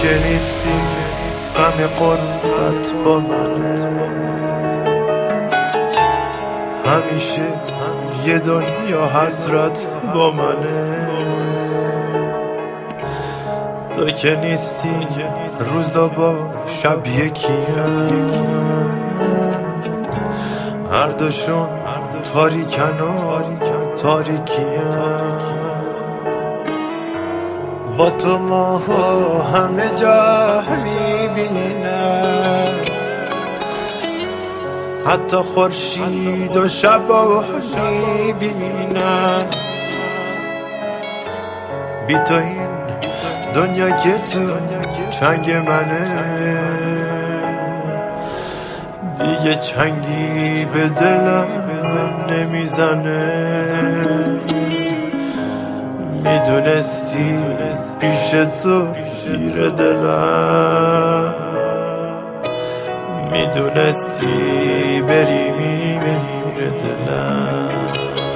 که نیستی غم غربت با منه، همیشه یه دنیا حسرت با منه. تو که نیستی روزا با شب یکیه، هر دوشون تاریکن و تاریکیه. با تو ماه همه جا میبینه، حتی خورشید و شبا میبینه. بی تو این دنیا که تو چنگ منه، دیگه چنگی به دلم نمیزنه. میدونستی پیش تو گیر دلم، میدونستی بری میمیره دلم،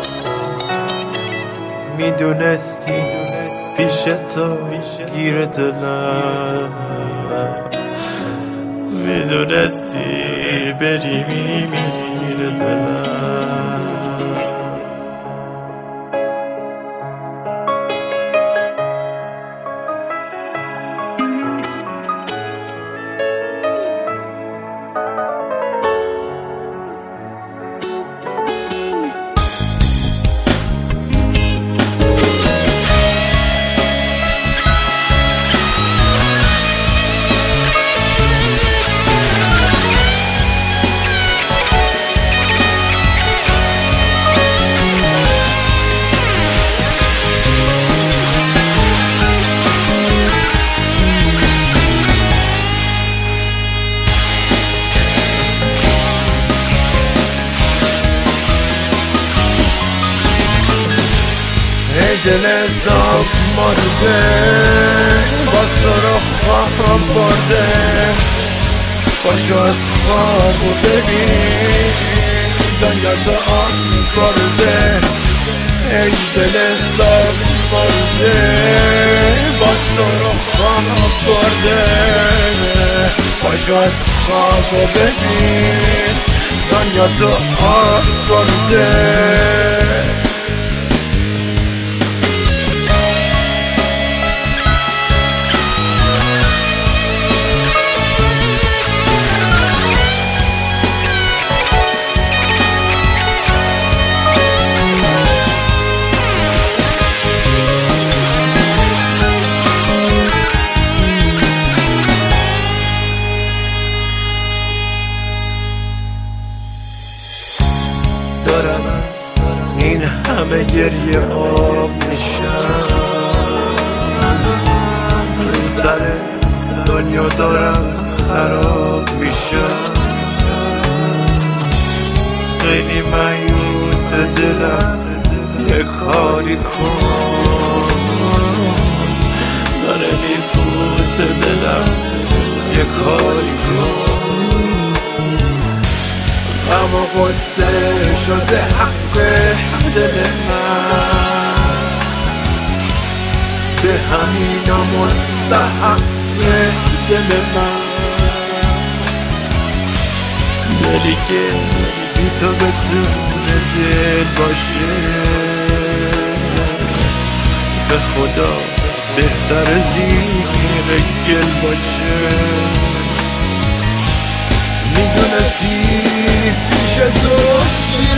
میدونستی پیش تو گیر دلم، میدونستی بری میمیره دلم. دل زاب مرده با سرخ خواهم برده، پاشو از خوابو ببین دنیا تو آن برده. ای دل زاب مرده با سرخ خواهم برده، پاشو از خوابو ببین دنیا تو آن برده. دارم این همه گریه آب میشم، رو سر دنیا دارم خراب میشم. خیلی مایوس دلم یه کاری کن، داره میپوس دلم یه کاری کن. اما قصه شده حق دل من، به همینا مستحق دل من. دلی که بی تو بتونه دل باشه، به خدا بهتر زیر گل باشه. میدونستی پیش تو گیر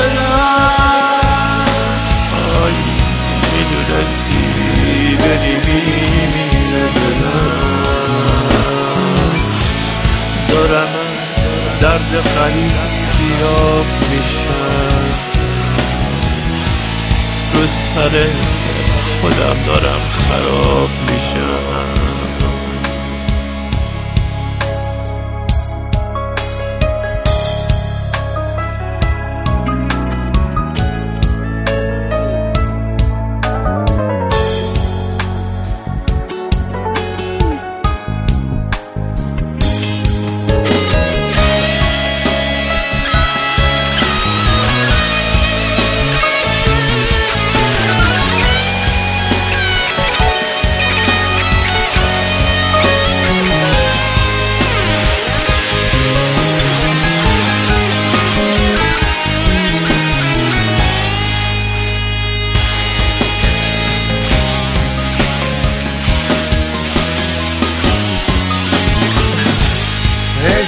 دلم، آی میدونستی بری میمیره دلم. دارم درد غریب بیاب میشم، رو سر خودم دارم خراب میشم.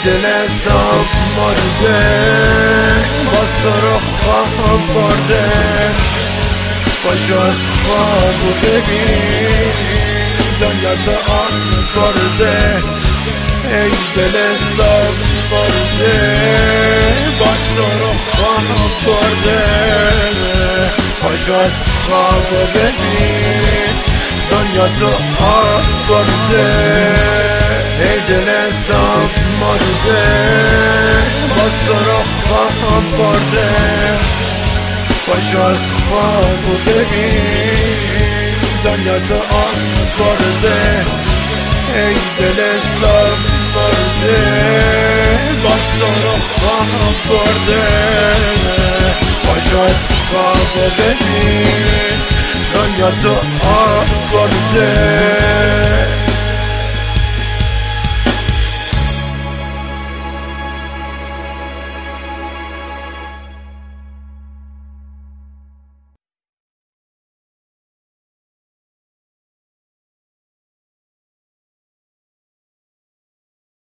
دل حساب مرده با سر خواب برده پاشو از خوابو ببین دنیا تو آن برده ای دل حساب مرده با سر خواب برده پاشو از خوابو ببین دنیا تو آن برده ای دل حساب مرده با سر خواب برده پاشو از خوابو ببین دنیا تو آن برده ای دل حساب مرده با سر خواب برده پاشو از خوابو ببین دنیا تو آن برده